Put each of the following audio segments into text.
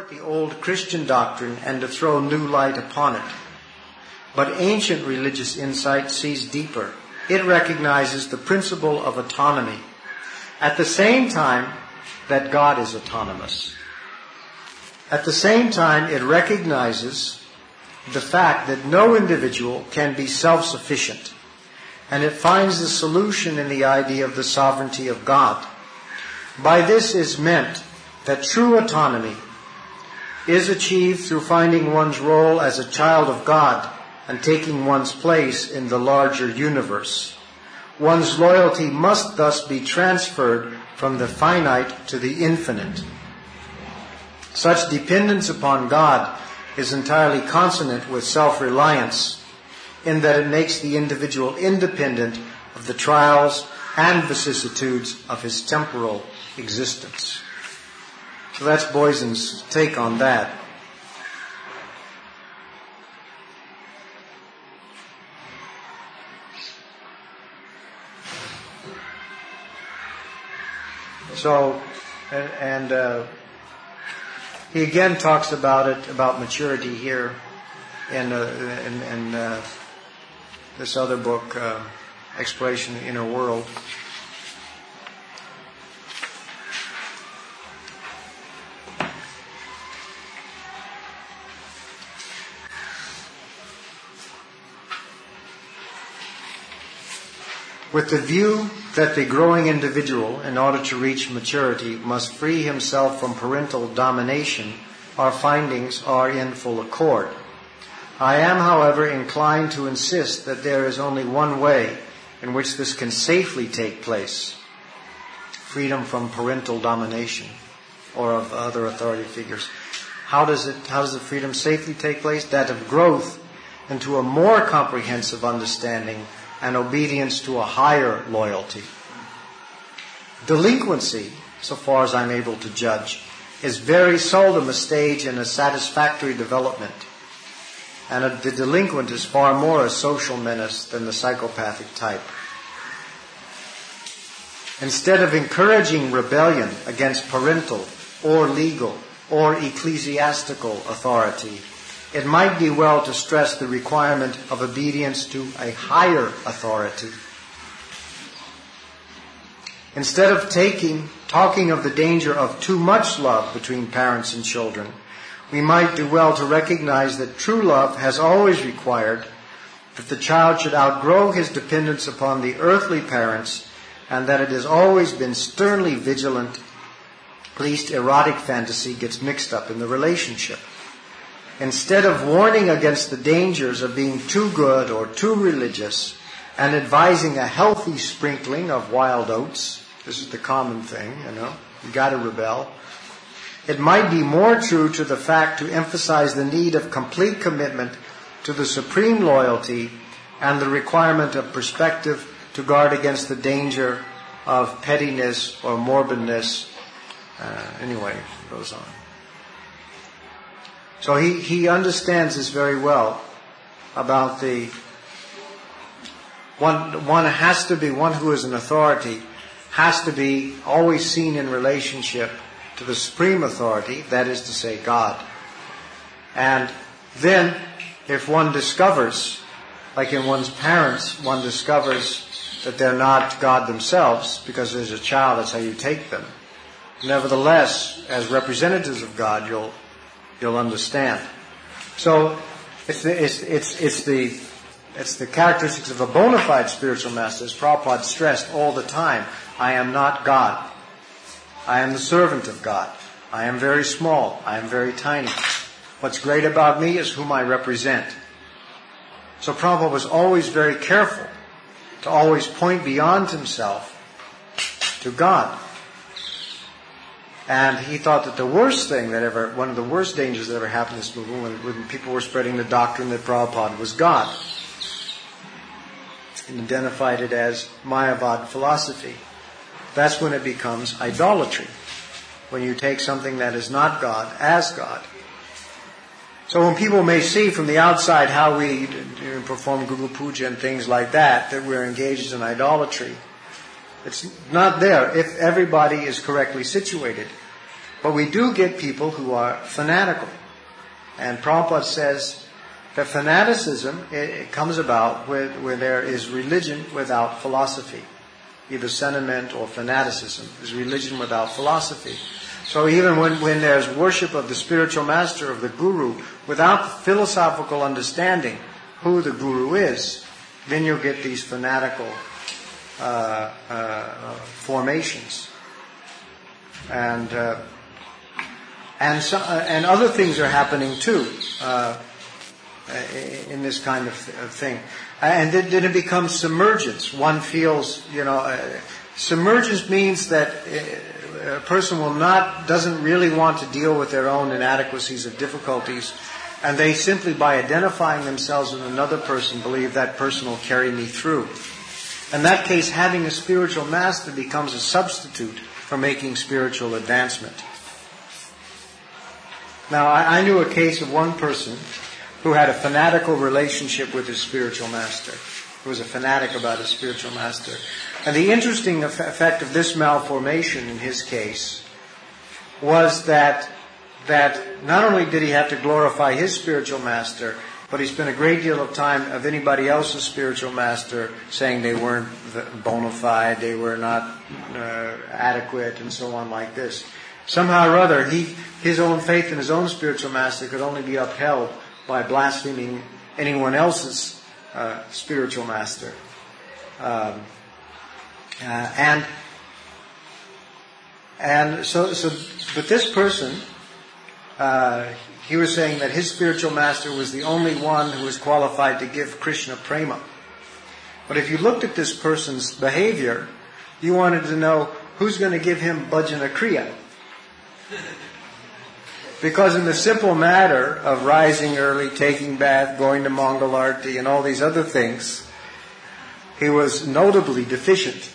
support the old Christian doctrine and to throw new light upon it. But ancient religious insight sees deeper. It recognizes the principle of autonomy, at the same time that God is autonomous. At the same time, it recognizes the fact that no individual can be self-sufficient, and it finds the solution in the idea of the sovereignty of God. By this is meant that true autonomy is achieved through finding one's role as a child of God and taking one's place in the larger universe. One's loyalty must thus be transferred from the finite to the infinite. Such dependence upon God is entirely consonant with self-reliance, in that it makes the individual independent of the trials and vicissitudes of his temporal existence. So that's Boysen's take on that. So, he again talks about maturity here in this other book, Exploration of the Inner World. With the view that the growing individual, in order to reach maturity, must free himself from parental domination, our findings are in full accord. I am, however, inclined to insist that there is only one way in which this can safely take place: freedom from parental domination or of other authority figures. How does the freedom safely take place? That of growth into a more comprehensive understanding and obedience to a higher loyalty. Delinquency, so far as I'm able to judge, is very seldom a stage in a satisfactory development. And the delinquent is far more a social menace than the psychopathic type. Instead of encouraging rebellion against parental or legal or ecclesiastical authority, it might be well to stress the requirement of obedience to a higher authority. Instead of talking of the danger of too much love between parents and children, we might do well to recognize that true love has always required that the child should outgrow his dependence upon the earthly parents, and that it has always been sternly vigilant lest erotic fantasy gets mixed up in the relationship. Instead of warning against the dangers of being too good or too religious and advising a healthy sprinkling of wild oats, this is the common thing, you got to rebel, it might be more true to the fact to emphasize the need of complete commitment to the supreme loyalty and the requirement of perspective to guard against the danger of pettiness or morbidness. Anyway, it goes on. So he understands this very well about the one has to be, one who is an authority has to be always seen in relationship to the supreme authority, that is to say, God. And then if one discovers, like in one's parents, one discovers that they're not God themselves, because as a child that's how you take them. Nevertheless, as representatives of God, you'll understand. So it's the characteristics of a bona fide spiritual master, as Prabhupada stressed all the time. I am not God. I am the servant of God. I am very small. I am very tiny. What's great about me is whom I represent. So Prabhupada was always very careful to always point beyond himself to God. And he thought that one of the worst dangers that ever happened in this movement, when people were spreading the doctrine that Prabhupada was God, and identified it as Mayavad philosophy. That's when it becomes idolatry, when you take something that is not God as God. So when people may see from the outside how we perform Guru Puja and things like that we're engaged in idolatry, it's not there if everybody is correctly situated. But we do get people who are fanatical. And Prabhupada says that fanaticism, it comes about where there is religion without philosophy. Either sentiment or fanaticism is religion without philosophy. So even when there's worship of the spiritual master, of the guru, without philosophical understanding who the guru is, then you'll get these fanatical formations. And other things are happening too in this kind of thing. And then it becomes submergence. One feels, submergence means that a person doesn't really want to deal with their own inadequacies or difficulties, and they simply, by identifying themselves with another person, believe that person will carry me through. In that case, having a spiritual master becomes a substitute for making spiritual advancement. Now, I knew a case of one person who had a fanatical relationship with his spiritual master. He was a fanatic about his spiritual master. And the interesting effect of this malformation in his case was that not only did he have to glorify his spiritual master, but he spent a great deal of time of anybody else's spiritual master saying they weren't bona fide, they were not adequate, and so on like this. Somehow or other, his own faith in his own spiritual master could only be upheld by blaspheming anyone else's spiritual master. But this person, he was saying that his spiritual master was the only one who was qualified to give Krishna prema. But if you looked at this person's behavior, you wanted to know who's going to give him bhajana kriya. Because in the simple matter of rising early, taking bath, going to Mangalarti, and all these other things, he was notably deficient.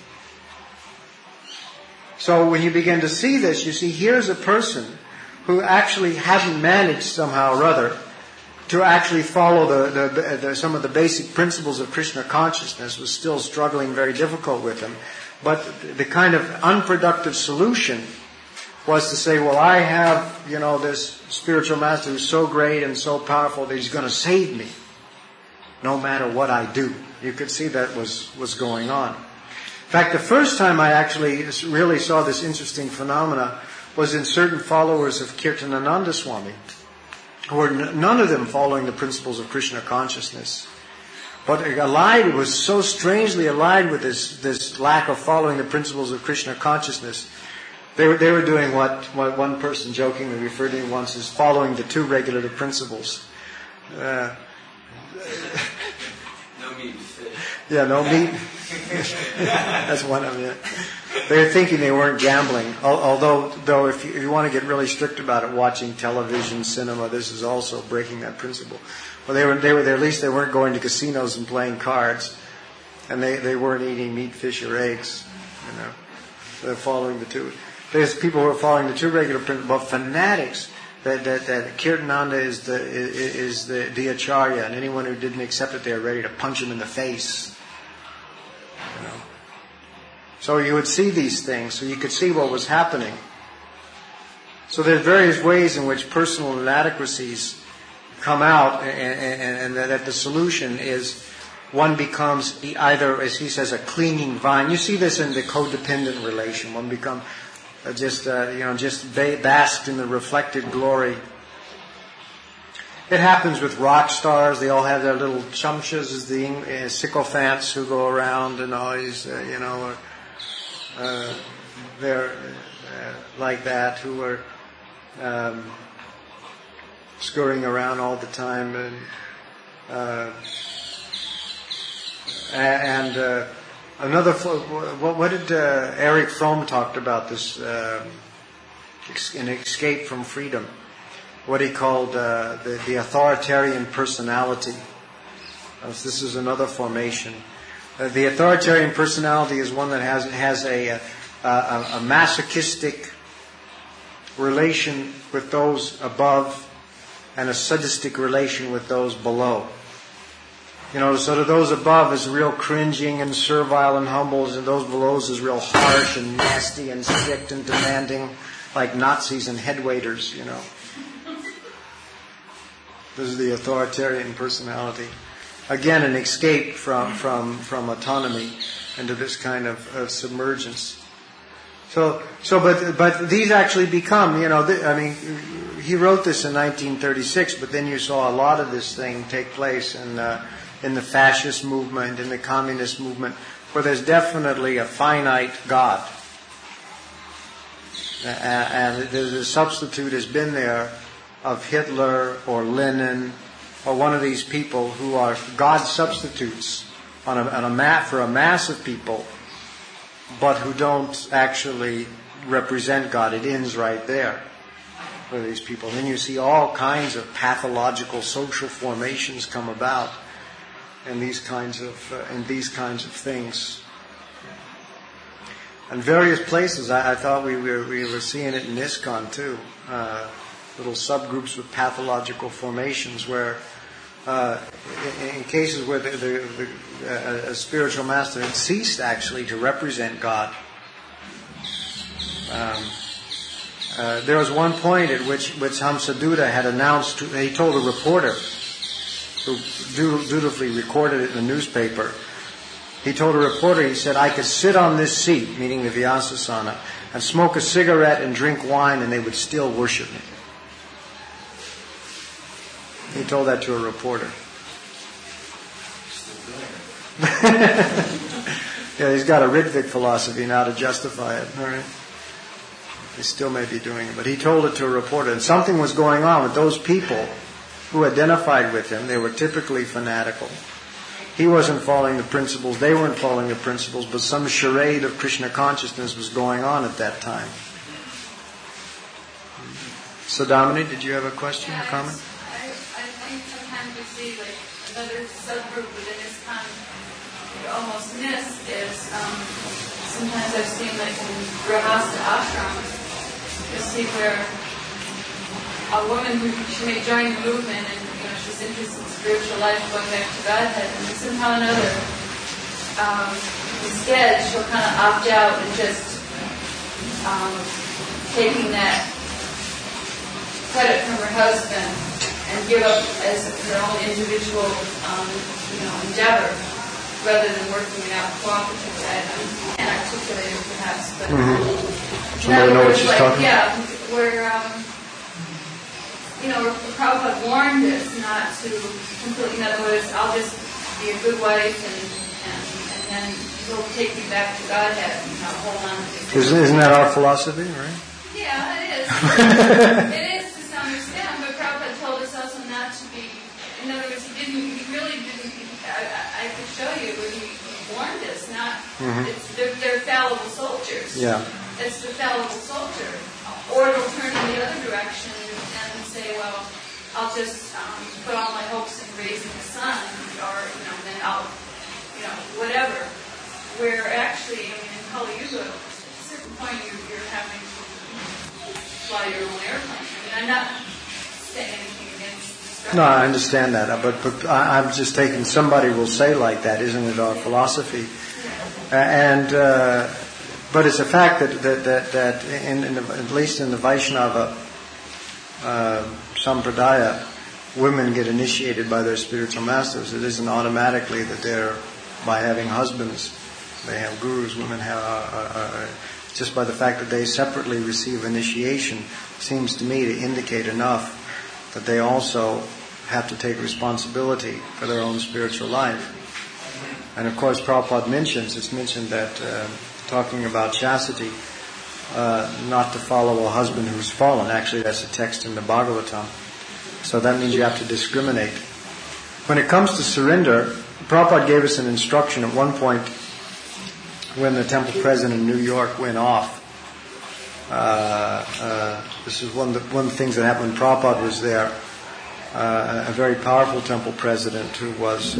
So when you begin to see this, you see here's a person who actually hadn't managed somehow or other to actually follow some of the basic principles of Krishna consciousness, was still struggling, very difficult with him. But the kind of unproductive solution was to say, well, I have, this spiritual master who's so great and so powerful that he's going to save me no matter what I do. You could see that was going on. In fact, the first time I actually really saw this interesting phenomena was in certain followers of Kirtanananda Swami, who were none of them following the principles of Krishna consciousness, but was so strangely allied with this lack of following the principles of Krishna consciousness. They were doing what one person jokingly referred to once as following the two regulative principles. No meat fish. Yeah, no meat. That's one of them. They were thinking they weren't gambling. Although if you want to get really strict about it, watching television, cinema, this is also breaking that principle. Well, they were there. At least they weren't going to casinos and playing cards, and they weren't eating meat, fish, or eggs. They're following the two. There's people who are following the two regular principles, but fanatics that Kirtananda is the acharya, and anyone who didn't accept it, they're ready to punch him in the face. So you would see these things, so you could see what was happening. So there's various ways in which personal inadequacies come out, and that the solution is one becomes either, as he says, a clinging vine. You see this in the codependent relation. One becomes just basked in the reflected glory. It happens with rock stars. They all have their little chamshas, as the sycophants who go around and always, they're like that, who are scurrying around all the time. Another, what did Eric Fromm talked about this, an escape from freedom, what he called the authoritarian personality. This is another formation. The authoritarian personality is one that has a masochistic relation with those above and a sadistic relation with those below. So to those above is real cringing and servile and humble, and those below is real harsh and nasty and strict and demanding. like Nazis and headwaiters, This is the authoritarian personality. Again, an escape from autonomy into this kind of submergence. But these actually become, he wrote this in 1936, but then you saw a lot of this thing take place in the fascist movement, in the communist movement, where there's definitely a finite God. And the substitute has been there of Hitler or Lenin or one of these people who are God substitutes for a mass of people, but who don't actually represent God. It ends right there for these people. Then you see all kinds of pathological social formations come about in these kinds of things. In various places, I thought we were seeing it in ISKCON too. Little subgroups with pathological formations where, in cases where a spiritual master had ceased actually to represent God. There was one point at which Hamsaduta had announced, he told a reporter who dutifully recorded it in the newspaper. He told a reporter, he said, I could sit on this seat, meaning the Vyasasana, and smoke a cigarette and drink wine and they would still worship me. He told that to a reporter. Yeah, he's got a Rittvik philosophy now to justify it. All right. He still may be doing it, but he told it to a reporter. And something was going on with those people who identified with him. They were typically fanatical. He wasn't following the principles, they weren't following the principles, but some charade of Krishna consciousness was going on at that time. So Damini, did you have a question or comment? I think sometimes we see like another subgroup within this kind you almost miss is sometimes I've seen like in Grihastha ashrams, you see where a woman she may join the movement and she's interested in spiritual life, going back to Godhead, and somehow or another, instead she'll kind of opt out and just taking that credit from her husband and give up as her own individual, endeavor, rather than working it out cooperatively. I can't articulate it perhaps, but somebody know what she's talking about? Yeah, where Prabhupada warned us not to completely, in other words, I'll just be a good wife and then he'll take me back to Godhead and hold on to it. Isn't that our philosophy, right? Yeah, it is. It is to some extent, but Prabhupada told us also not to be, in other words, he really didn't, I could show you where he warned us, not, they're fallible soldiers. Yeah. It's the fallible soldier. Or it'll turn in the other direction and say, well, I'll just put all my hopes in raising a son, or, then I'll, whatever. Where actually, in Kali Yuga, at a certain point you're having to fly your own airplane. I'm not saying anything against destruction. No, I understand that, but I'm just taking, somebody will say like that, isn't it our philosophy? But it's a fact that at least in the Vaishnava Sampradaya, women get initiated by their spiritual masters. It isn't automatically that they're, by having husbands, they have gurus. Women have, just by the fact that they separately receive initiation, seems to me to indicate enough that they also have to take responsibility for their own spiritual life. And of course, Prabhupada it's mentioned that, talking about chastity, not to follow a husband who's fallen. Actually, that's a text in the Bhagavatam. So that means you have to discriminate. When it comes to surrender, Prabhupada gave us an instruction at one point when the temple president in New York went off. This is one of the things that happened when Prabhupada was there. A very powerful temple president who was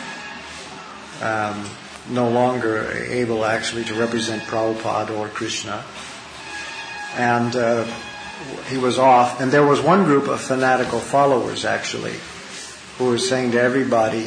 no longer able actually to represent Prabhupada or Krishna. And he was off. And there was one group of fanatical followers actually who were saying to everybody,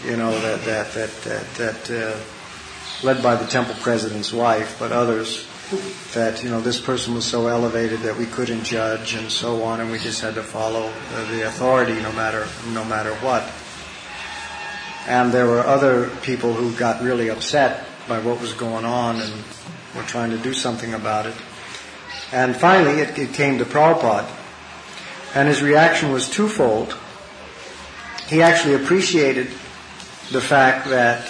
that led by the temple president's wife, but others, that this person was so elevated that we couldn't judge and so on, and we just had to follow the authority no matter what. And there were other people who got really upset by what was going on and were trying to do something about it. And finally, it came to Prabhupada, and his reaction was twofold. He actually appreciated the fact that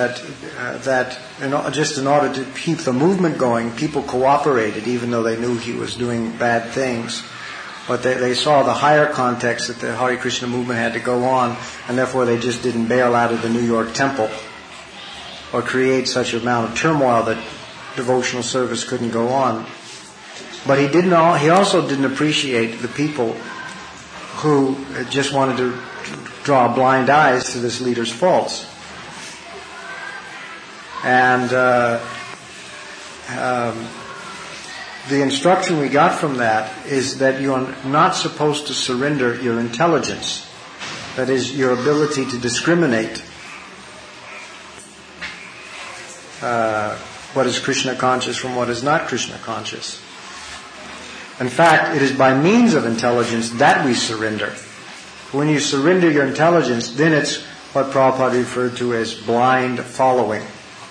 just in order to keep the movement going, people cooperated, even though they knew he was doing bad things. But they saw the higher context that the Hare Krishna movement had to go on, and therefore they just didn't bail out of the New York temple or create such amount of turmoil that devotional service couldn't go on. But he also didn't appreciate the people who just wanted to draw blind eyes to this leader's faults. And the instruction we got from that is that you are not supposed to surrender your intelligence. That is, your ability to discriminate what is Krishna conscious from what is not Krishna conscious. In fact, it is by means of intelligence that we surrender. When you surrender your intelligence, then it's what Prabhupada referred to as blind following.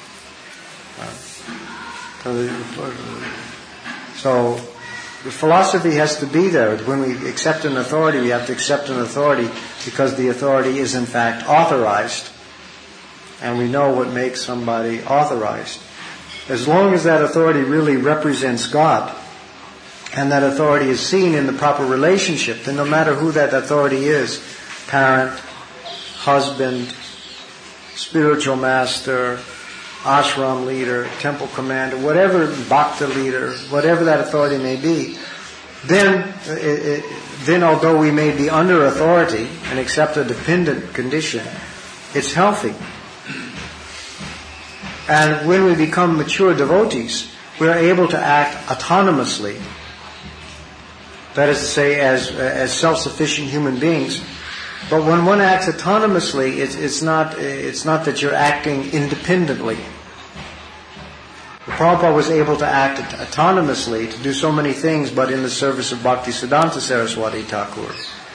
So the philosophy has to be there. When we accept an authority, we have to accept an authority because the authority is in fact authorized. And we know what makes somebody authorized. As long as that authority really represents God, and that authority is seen in the proper relationship, then no matter who that authority is, parent, husband, spiritual master, ashram leader, temple commander, whatever, bhakta leader, whatever that authority may be, then although we may be under authority and accept a dependent condition, it's healthy. And when we become mature devotees, we are able to act autonomously. That is to say, as self-sufficient human beings. But when one acts autonomously, it's not that you're acting independently. The Prabhupada was able to act autonomously, to do so many things, but in the service of Bhaktisiddhanta Saraswati Thakur.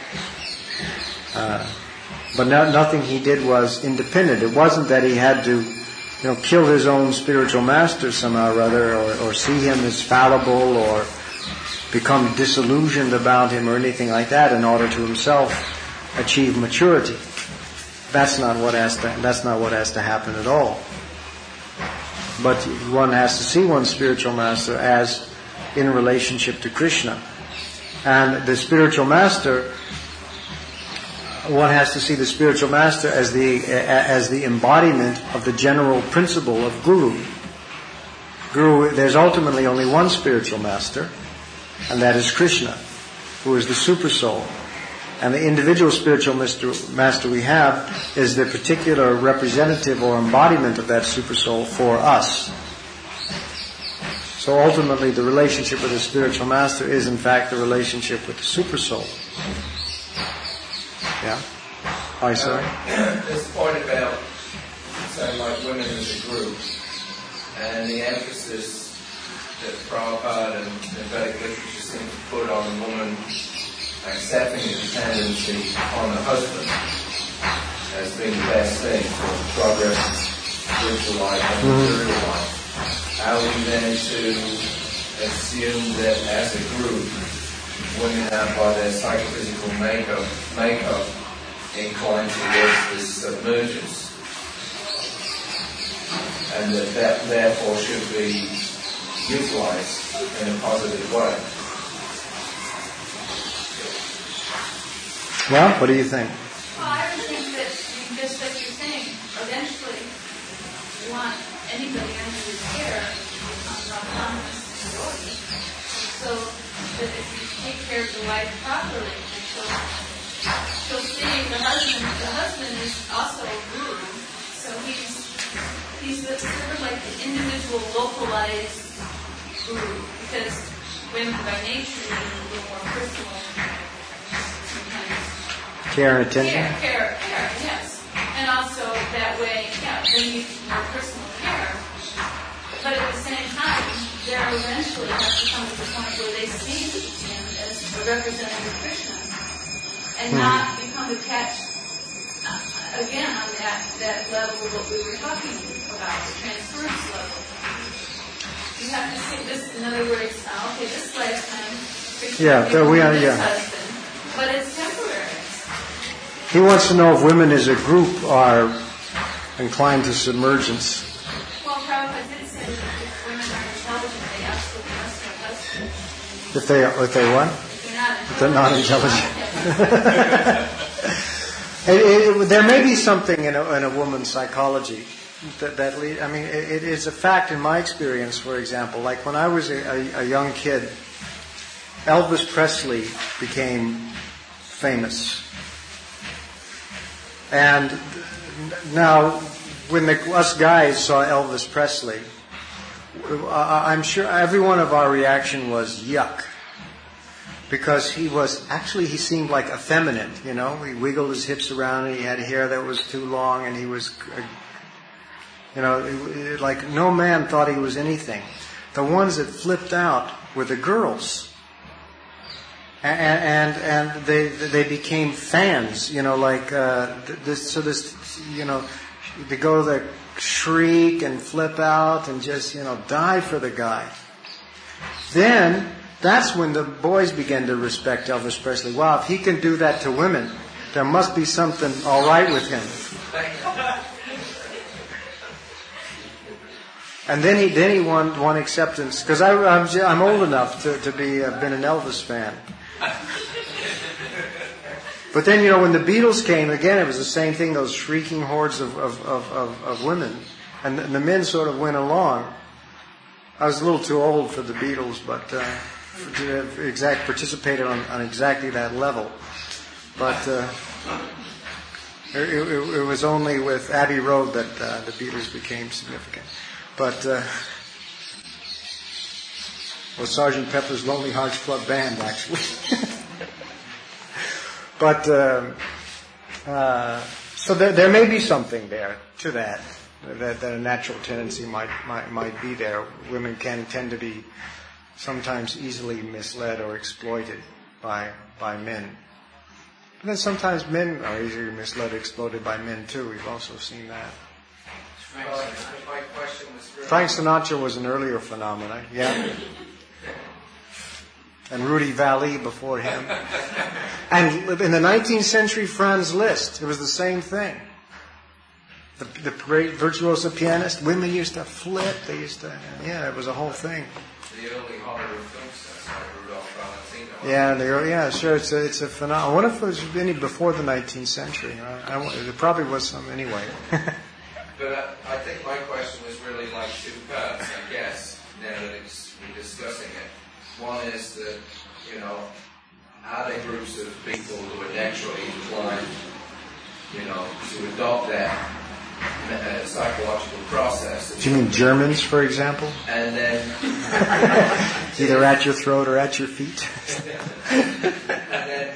But nothing he did was independent. It wasn't that he had to kill his own spiritual master somehow or other, or see him as fallible, or become disillusioned about him or anything like that in order to himself achieve maturity. That's not what has to happen at all. But one has to see one's spiritual master as in relationship to Krishna. And the spiritual master, one has to see the spiritual master as the embodiment of the general principle of Guru. There's ultimately only one spiritual master, and that is Krishna, who is the super soul. And the individual spiritual master we have is the particular representative or embodiment of that super soul for us. So ultimately the relationship with the spiritual master is in fact the relationship with the super soul. Yeah? Hi, sorry? This point about, say, like women as a group, and the emphasis that Prabhupada and Vedic literature seem to put on a woman accepting the dependency on the husband as being the best thing for progress in spiritual life and material life. Are we then to assume that as a group, women are by their psychophysical makeup inclined towards this submergence, and that therefore should be utilized in a positive way? Well, what do you think? Well, I would think that just like you're saying, eventually you want anybody under your care to become an autonomous authority. So that if you take care of the wife properly, she'll see the husband is also a guru. So he's sort of like the individual localized guru, because women by nature need a little more personal care and attention? Care, yes. And also that way, they need more personal care. But at the same time, there eventually has to come to the point where they see him as a representative of Krishna and not become attached again on that level of what we were talking about, the transference level. You have to see this, in other words, okay, this lifetime, Krishna husband, but it's temporary. He wants to know if women as a group are inclined to submergence. Well, Prabhupada did say that if women are intelligent, they absolutely must have husbands. If they what? If they're not intelligent. There may be something in a woman's psychology that lead. I mean, it is a fact in my experience. For example, like when I was a young kid, Elvis Presley became famous. And now, when us guys saw Elvis Presley, I'm sure every one of our reaction was yuck. Because he seemed like effeminate, you know. He wiggled his hips around and he had hair that was too long and he was, like no man thought he was anything. The ones that flipped out were the girls. And they became fans, they go there, shriek and flip out and just, die for the guy. Then, that's when the boys began to respect Elvis Presley. Wow, if he can do that to women, there must be something all right with him. And then he won acceptance, because I'm old enough to be been an Elvis fan. But then, when the Beatles came, again, it was the same thing, those shrieking hordes of women. And the men sort of went along. I was a little too old for the Beatles, but to participated on exactly that level. But it was only with Abbey Road that the Beatles became significant. But Sgt. Pepper's Lonely Hearts Club Band, actually. But so there may be something there to that a natural tendency might be there. Women can tend to be sometimes easily misled or exploited by men. But then sometimes men are easily misled or exploited by men too. We've also seen that. My question was really... Frank Sinatra was an earlier phenomenon, yeah. And Rudy Vallee before him. And in the 19th century, Franz Liszt, it was the same thing. The great virtuoso pianist, women used to flip, it was a whole thing. The early Hollywood film stars like Rudolph Yeah, Valentino. sure, it's a phenomenon. I wonder if it was any before the 19th century. There probably was some anyway. But I think my question was really like two parts, I guess, now that we're discussing it. One is that, are there groups of people who are naturally inclined, to adopt that psychological process? Do you mean Germans, for example? And then... either at your throat or at your feet? And then...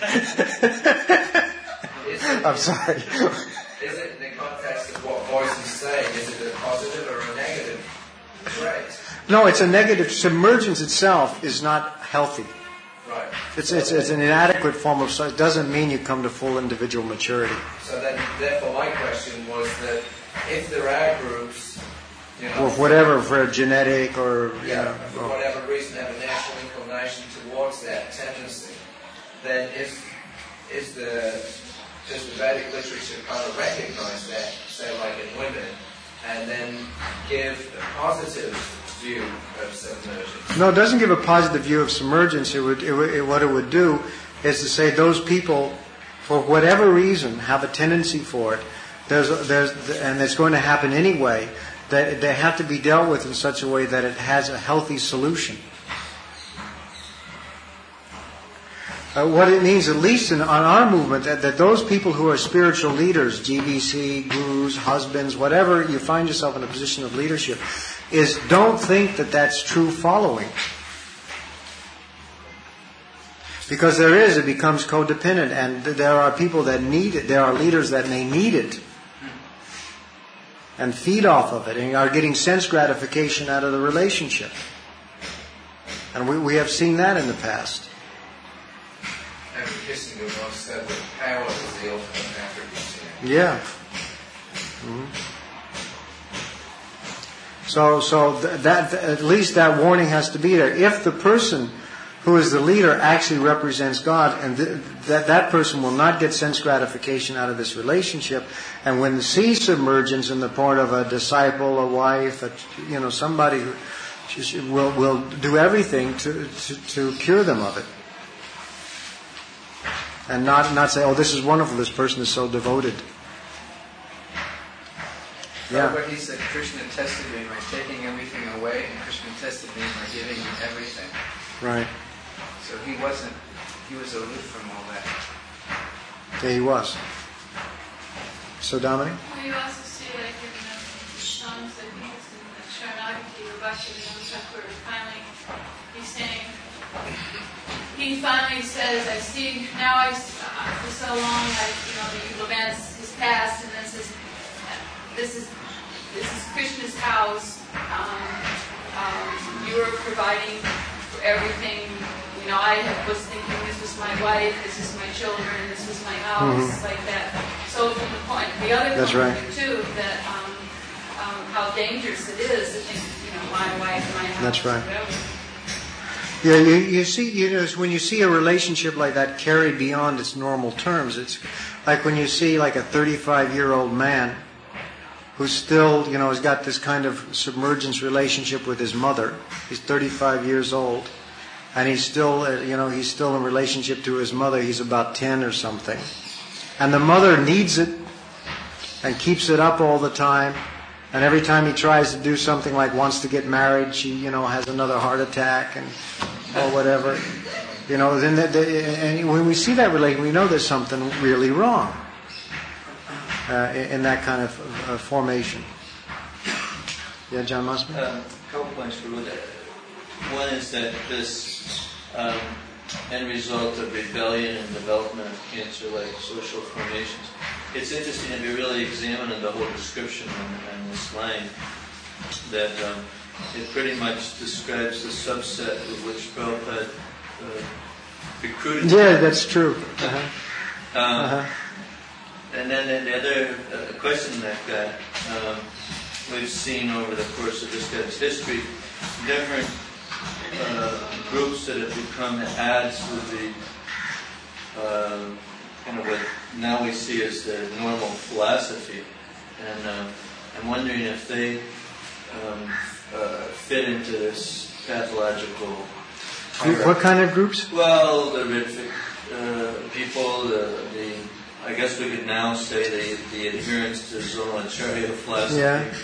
I'm sorry. Is it in the context of what Boyce is saying? Is it a positive or a negative trait? No, it's a negative. Submergence itself is not healthy. Right. It's an inadequate form of. So it doesn't mean you come to full individual maturity. So then, therefore, my question was that if there are groups, or whatever, for genetic or for whatever reason, have a natural inclination towards that tendency, then does the Vedic literature kind of recognize that, say, like in women, and then give a positive view of submergence? No, it doesn't give a positive view of submergence. What it would do is to say those people, for whatever reason, have a tendency for it. And it's going to happen anyway. That they have to be dealt with in such a way that it has a healthy solution. What it means, at least on our movement, that those people who are spiritual leaders, GBC, gurus, husbands, whatever you find yourself in a position of leadership, is don't think that that's true following. Because it becomes codependent, and there are people that need it, there are leaders that may need it, and feed off of it, and are getting sense gratification out of the relationship. And we have seen that in the past. Henry Kissinger once said that power is the ultimate attribute. Yeah. Mm-hmm. So that at least that warning has to be there. If the person who is the leader actually represents God, and that person will not get sense gratification out of this relationship, and when the sea submergence in the part of a disciple, a wife, somebody who will do everything to cure them of it, and not say, "Oh, this is wonderful. This person is so devoted." Yeah. But he said, Krishna tested me by taking everything away, and Krishna tested me by giving me everything. Right. So he was aloof from all that. Yeah, he was. So, Dominic? Well, you also see, like, in the songs that he used in the Sharanagati, Bhaktivinoda Thakur, finally, he finally says, I see, now for so long, you lament his past, and then says, this is Krishna's house. You are providing for everything. I was thinking this was my wife, this is my children, this was my house, like that. So from the other point of view too, that how dangerous it is to think, my wife, my house, that's right. whatever. Yeah, you see, when you see a relationship like that carried beyond its normal terms, it's like when you see like a 35-year-old man who's still, has got this kind of submergence relationship with his mother. He's 35 years old, and he's still in relationship to his mother. He's about 10 or something. And the mother needs it and keeps it up all the time. And every time he tries to do something like wants to get married, she, has another heart attack or whatever. And when we see that relationship, we know there's something really wrong. In that kind of formation. Yeah, John Musman? A couple points for Buddha. One is that this end result of rebellion and development of cancer-like social formations, it's interesting if you really examine the whole description in this line, that it pretty much describes the subset of which Prabhupada recruited. Yeah, that's true. And then the other question that we've seen over the course of this guy's history, different groups that have become adds to the kind of what now we see as the normal philosophy. And I'm wondering if they fit into this pathological... What kind of groups? Well, the Ritvic people, I guess we could now say the adherence to Zonacharya philosophy.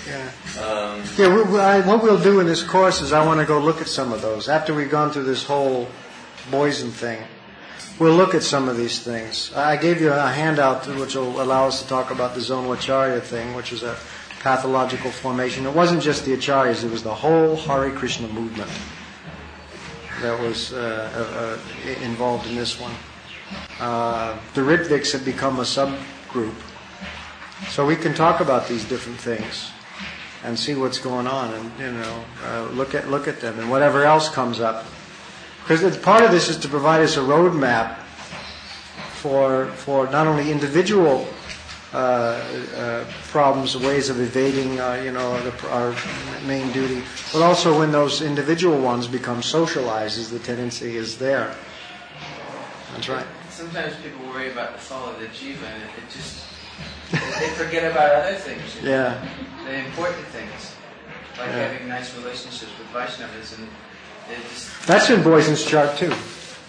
What we'll do in this course is I want to go look at some of those. After we've gone through this whole Boysen thing, we'll look at some of these things. I gave you a handout which will allow us to talk about the Zonacharya thing, which is a pathological formation. It wasn't just the Acharyas, it was the whole Hare Krishna movement that was involved in this one. The Ritviks have become a subgroup. So we can talk about these different things and see what's going on and, look at them and whatever else comes up. Because part of this is to provide us a roadmap for not only individual problems, ways of evading, our main duty, but also when those individual ones become socialized, as the tendency is there. That's right. Sometimes people worry about the fall of the jiva, and they forget about other things. Yeah. The important things, like having nice relationships with Vaishnavas, and they just... That's in Boysen's chart too.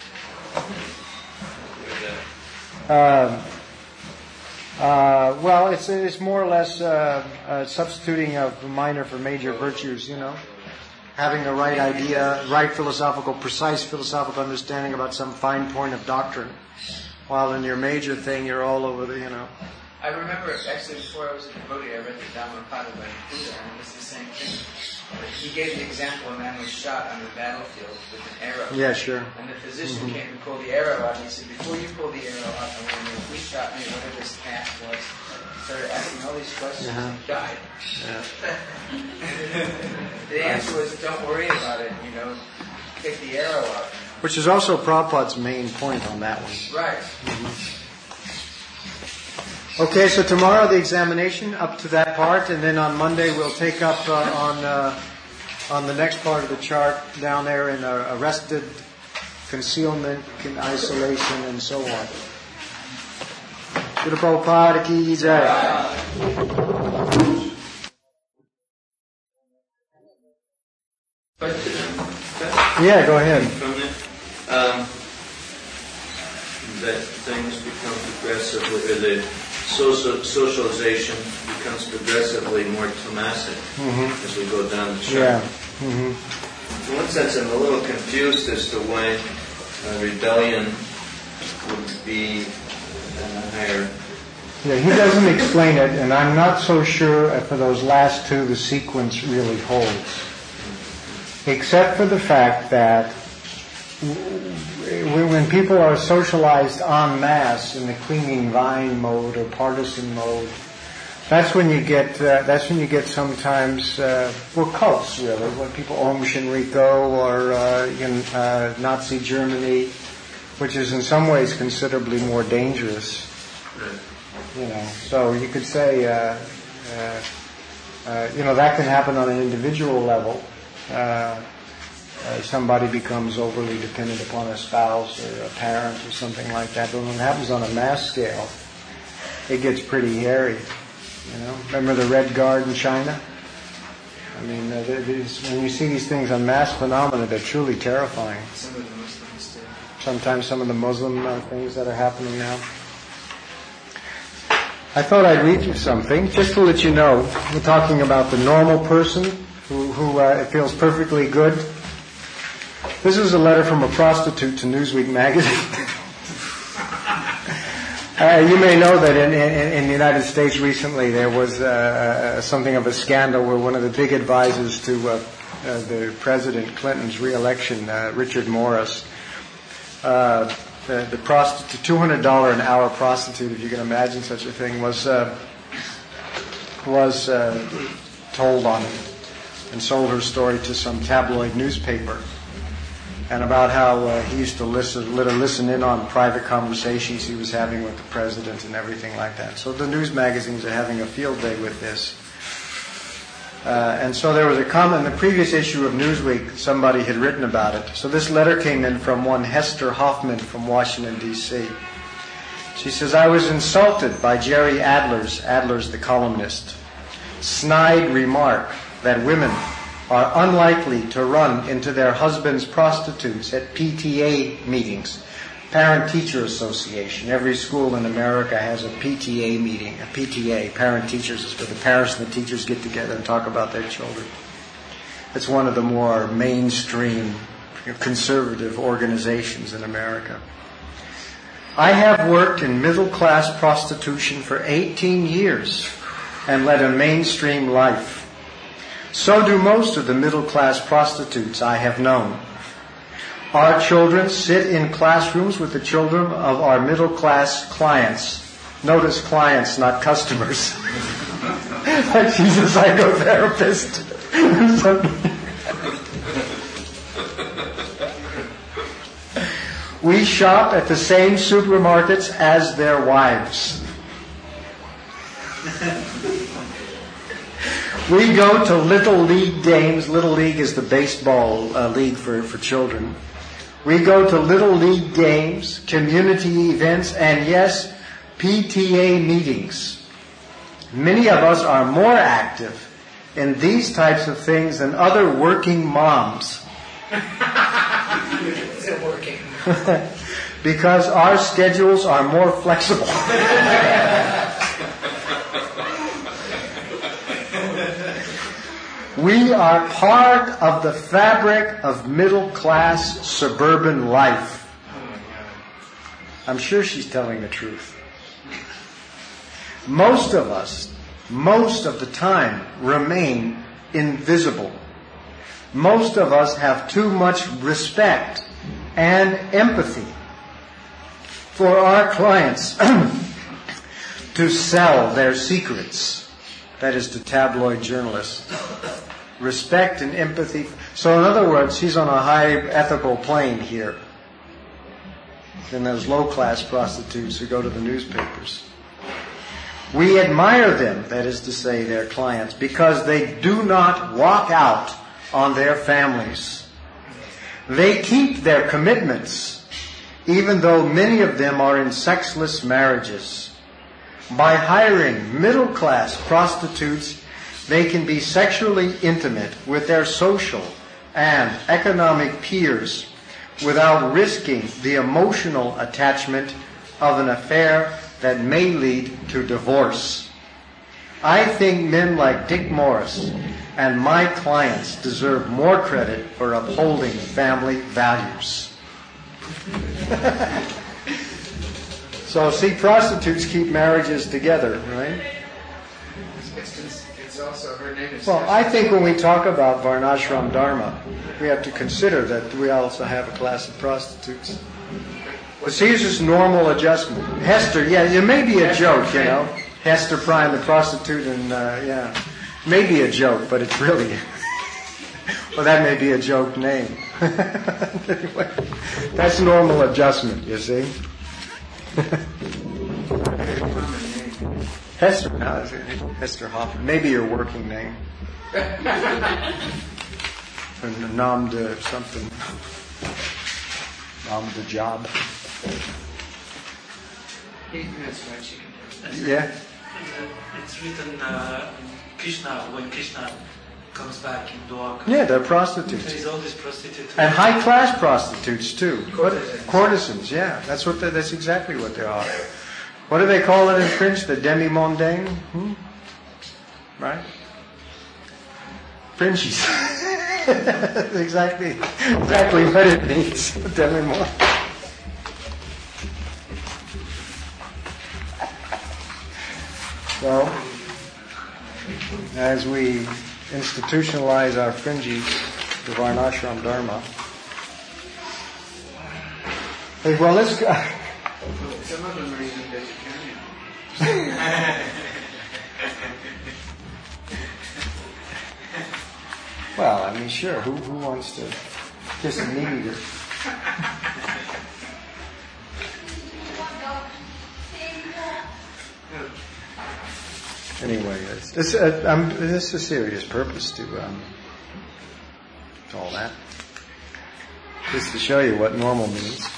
Well, it's more or less substituting of minor for major virtues, having the right idea, right precise philosophical understanding about some fine point of doctrine, while in your major thing you're all over the, I remember, actually, before I was a devotee, I read the Dhammapada by Buddha, and it was the same thing. He gave the example, a man was shot on the battlefield with an arrow. Yeah, sure. And the physician came to pull the arrow out, and he said, before you pull the arrow out, I want to know if he shot me, whatever this task was. Started asking all these questions and died. Yeah. The answer was, don't worry about it, take the arrow out. Which is also Prabhupada's main point on that one. Right. Okay, so tomorrow the examination up to that part, and then on Monday we'll take up on the next part of the chart down there in arrested, concealment, isolation, and so on. Srila Prabhupada ki jai. Yeah, go ahead. That things become progressively, or the socialization becomes progressively more tamasic as we go down the chart. Yeah. In one sense, I'm a little confused as to why rebellion would be higher. Yeah, he doesn't explain it, and I'm not so sure for those last two the sequence really holds. Except for the fact that when people are socialized en masse in the clinging vine mode or partisan mode, that's when you get sometimes cults really, when people Om Shinriko or in Nazi Germany, which is in some ways considerably more dangerous. So you could say that can happen on an individual level. Somebody becomes overly dependent upon a spouse or a parent or something like that. But when it happens on a mass scale, it gets pretty hairy. Remember the Red Guard in China? I mean, when you see these things on mass phenomena, they're truly terrifying. Some of the Muslims do. Sometimes some of the Muslim things that are happening now. I thought I'd read you something, just to let you know. We're talking about the normal person who feels perfectly good. This is a letter from a prostitute to Newsweek magazine. You may know that in the United States recently there was something of a scandal where one of the big advisors to the President Clinton's re-election, Richard Morris, the prostitute, $200 an hour prostitute, if you can imagine such a thing, was told on and sold her story to some tabloid newspaper, and about how he used to listen in on private conversations he was having with the president and everything like that. So the news magazines are having a field day with this. And so there was a comment in the previous issue of Newsweek, somebody had written about it. So this letter came in from one Hester Hoffman from Washington, D.C. She says, I was insulted by Jerry Adler's the columnist, snide remark that women are unlikely to run into their husbands' prostitutes at PTA meetings, Parent-Teacher Association. Every school in America has a PTA meeting, a PTA, parent-teachers, is where the parents and the teachers get together and talk about their children. It's one of the more mainstream, conservative organizations in America. I have worked in middle-class prostitution for 18 years and led a mainstream life. So do most of the middle-class prostitutes I have known. Our children sit in classrooms with the children of our middle-class clients. Notice clients, not customers. Like she's a psychotherapist. We shop at the same supermarkets as their wives. We go to Little League games. Little League is the baseball league for children. We go to Little League games, community events, and yes, PTA meetings. Many of us are more active in these types of things than other working moms. Is it working? Because our schedules are more flexible. We are part of the fabric of middle-class suburban life. I'm sure she's telling the truth. Most of us, most of the time, remain invisible. Most of us have too much respect and empathy for our clients to sell their secrets. That is to tabloid journalists. respect and empathy. So in other words, he's on a high ethical plane here than those low-class prostitutes who go to the newspapers. We admire them, that is to say their clients, because they do not walk out on their families. They keep their commitments, even though many of them are in sexless marriages. By hiring middle-class prostitutes, they can be sexually intimate with their social and economic peers without risking the emotional attachment of an affair that may lead to divorce. I think men like Dick Morris and my clients deserve more credit for upholding family values. So, see, prostitutes keep marriages together, right? It's also, her name is... Well, I think when we talk about Varnashram Dharma, we have to consider that we also have a class of prostitutes. But see, it's just normal adjustment. Hester, yeah, it may be a joke, you know. Hester Prynne, the prostitute, and yeah. Maybe a joke, but it's really... well, that may be a joke name. Anyway, that's normal adjustment, you see. Hester, no, Hester Hoffman. Maybe your working name. Or Nam de something. Nam de job. Yeah. It's written Krishna, when Krishna comes back in Dwarka. Yeah, they're prostitutes. There is all these prostitutes. And high-class prostitutes, too. Courtesans, yeah. That's exactly what they are. What do they call it in French? The demi-mondaine? Right? Frenchies. exactly what it means. Demi-mondaine. So, as we institutionalize our fringes, the Varnashram Dharma. Hey, well, let's go. Some of them are even vegetarian. Well, I mean, sure. Who wants to kiss a meat eater? Anyway, this is a serious purpose to all that. Just to show you what normal means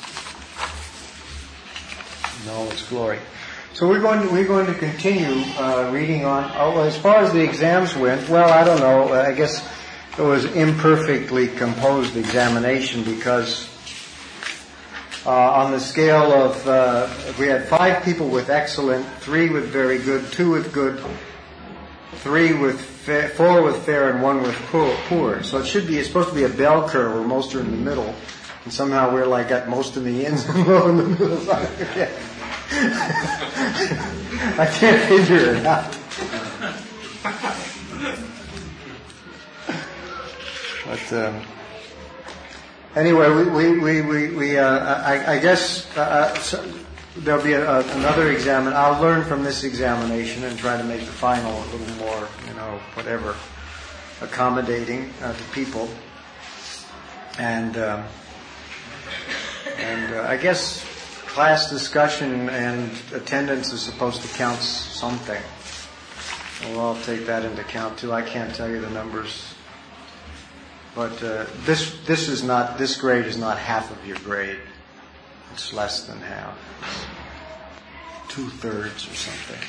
in all its glory. So we're going to continue reading on. Oh, as far as the exams went, well, I don't know. I guess it was imperfectly composed examination because on the scale of we had 5 people with excellent, 3 with very good, 2 with good, 3 with 4 with fair, and 1 with poor. So it's supposed to be a bell curve where most are in the middle, and somehow we're like got most in the ends and low in the middle. I can't figure it out. But anyway, I guess there'll be another exam. I'll learn from this examination and try to make the final a little more, whatever, accommodating to people. And I guess class discussion and attendance is supposed to count something. Well, I'll take that into account too. I can't tell you the numbers. But this grade is not half of your grade. It's less than half. It's 2/3 or something.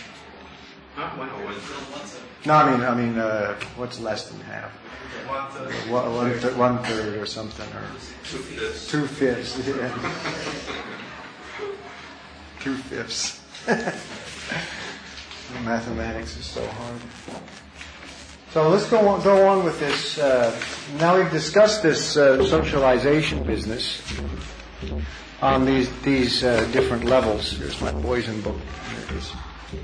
No, I mean, what's less than half? 1/3 or something, or 2/5. Yeah. 2/5. Mathematics is so hard. So let's go on with this. Now we've discussed this socialization business on these different levels. Here's my poison book. There it is.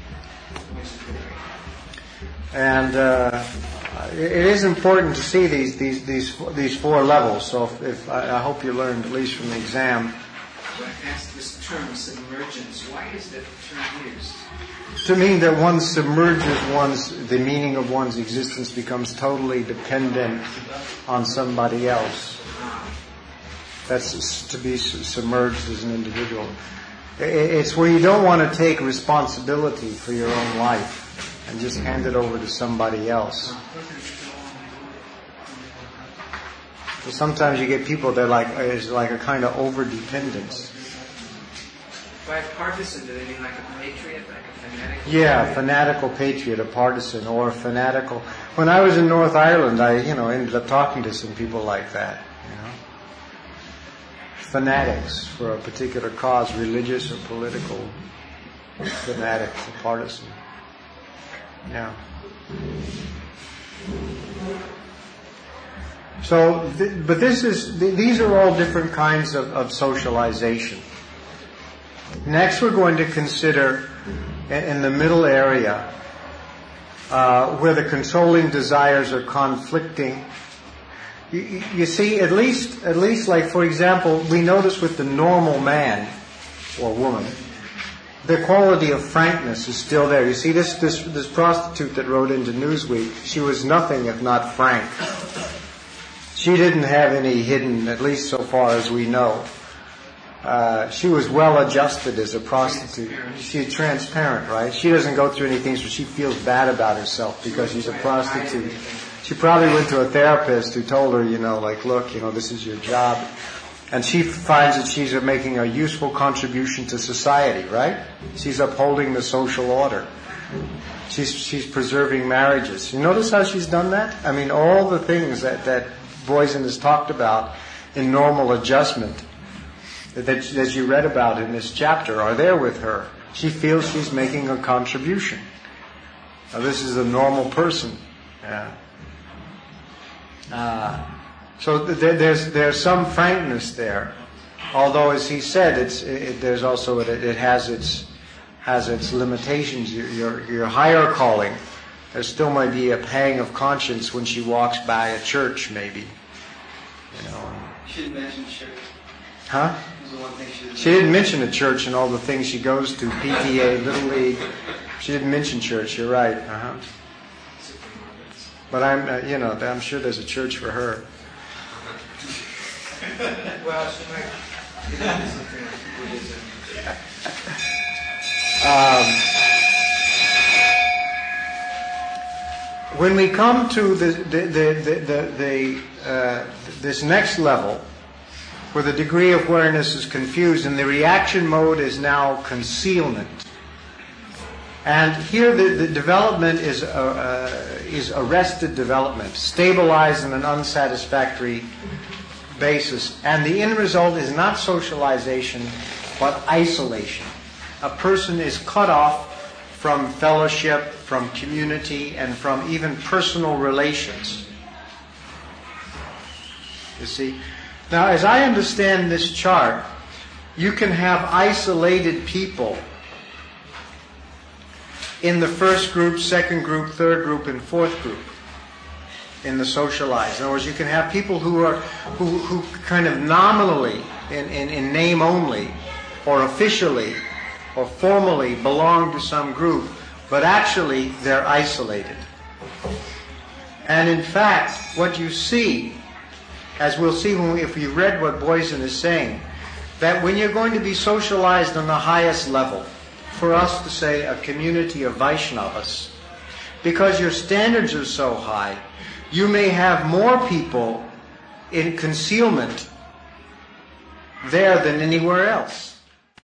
And it is important to see these 4 levels. So if I hope you learned, at least from the exam, when asked this term, submergence, why is that term used? To mean that one submerges the meaning of one's existence becomes totally dependent on somebody else. That's to be submerged as an individual. It's where you don't want to take responsibility for your own life and just hand it over to somebody else. So sometimes you get people that it's like a kind of over-dependence. By partisan, do they mean like a patriot, like a fanatic? Yeah, fanatical patriot, a partisan, or fanatical. When I was in North Ireland, I ended up talking to some people like that. Fanatics for a particular cause, religious or political. Fanatics, a partisan. Yeah. So, but these are all different kinds of socialization. Next, we're going to consider in the middle area where the controlling desires are conflicting. You see, at least like, for example, we notice with the normal man or woman, the quality of frankness is still there. You see, this prostitute that wrote into Newsweek, she was nothing if not frank. She didn't have any hidden, at least so far as we know. She was well adjusted as a prostitute. She's transparent, right? She doesn't go through anything so she feels bad about herself because she's a prostitute. She probably went to a therapist who told her, look, this is your job. And she finds that she's making a useful contribution to society, right? She's upholding the social order. She's preserving marriages. You notice how she's done that? I mean, all the things that Boysen has talked about in normal adjustment that you read about in this chapter are there with her. She feels she's making a contribution. Now, this is a normal person. Yeah. So there's some frankness there, although, as he said, it has its limitations. Your higher calling, there still might be a pang of conscience when she walks by a church, maybe. She didn't mention church. Huh? Was the one thing She didn't mention a church and all the things she goes to, PTA, Little League. She didn't mention church. You're right. But I'm sure there's a church for her. Well, she might get into something like Buddhism. When we come to this next level, where the degree of awareness is confused and the reaction mode is now concealment. And here the development is arrested development, stabilized on an unsatisfactory basis. And the end result is not socialization, but isolation. A person is cut off from fellowship, from community, and from even personal relations. You see? Now, as I understand this chart, you can have isolated people in the first group, second group, third group, and fourth group in the socialized. In other words, you can have people who kind of nominally, in name only, or officially, or formally belong to some group, but actually they're isolated. And in fact, what you see, as we'll see if we read what Boysen is saying, that when you're going to be socialized on the highest level, for us to say a community of Vaishnavas, because your standards are so high, you may have more people in concealment there than anywhere else.